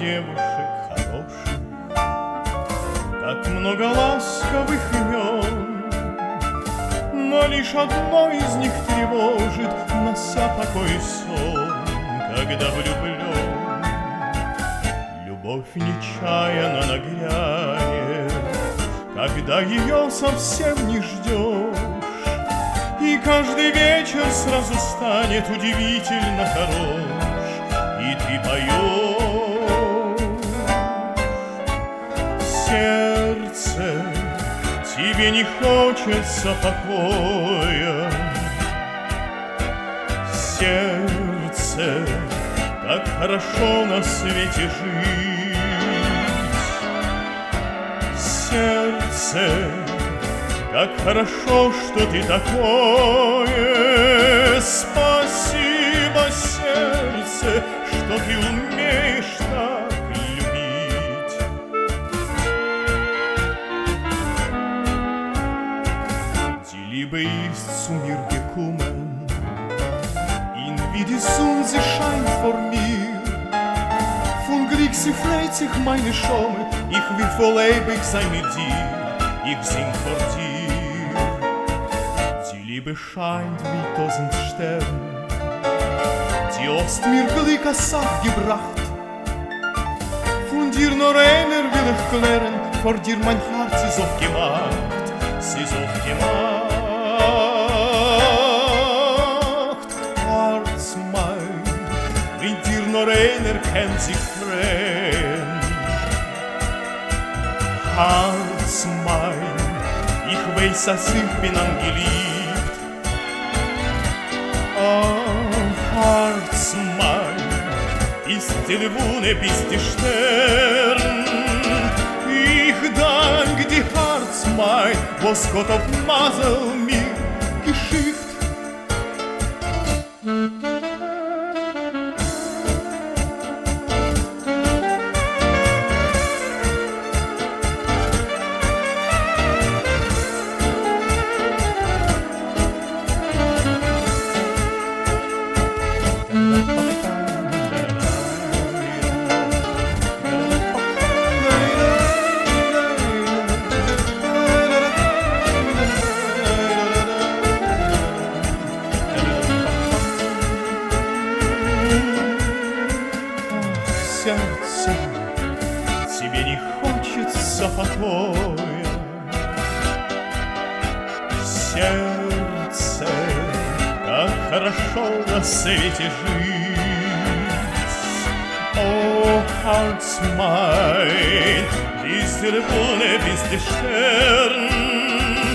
девушек хороших, как много ласковых имен, но лишь одно из них тревожит, нося покой и сон, когда влюблен. Любовь нечаянно нагрянет, когда ее совсем не ждешь, и каждый вечер сразу станет удивительно хорош, и ты поешь. Сердце, тебе не хочется покоя. Сердце, как хорошо на свете жить. Сердце, как хорошо, что ты такое. Спасибо, сердце, что ты умеешь так любить. Die Liebe ist zu mir gekommen, in wie die Sonne sie scheint vor mir. Von Glück sie freut sich meine Schaume, ich will voll ewig sein mit dir, ich sing vor dir. Die Liebe scheint wie 1000 Sterne, die hast mir Glück als Sache gebracht. Von dir nur einer will ich klären, vor dir mein Herz ist aufgemacht, es ist aufgemacht. Herz mein, mit dir nur einer kennt sich fremd. Herz mein, ich weiß, dass ich bin angeliebt. Oh, Herz mein, ist die Lune bis die Stern. Ich dank dir, Herz mein, was Gott auf Masel mir geschickt. Сердце, тебе не хочется покоя. Сердце, как хорошо на свете жить. О, Herz mein, bis der Sonne, bis der Stern.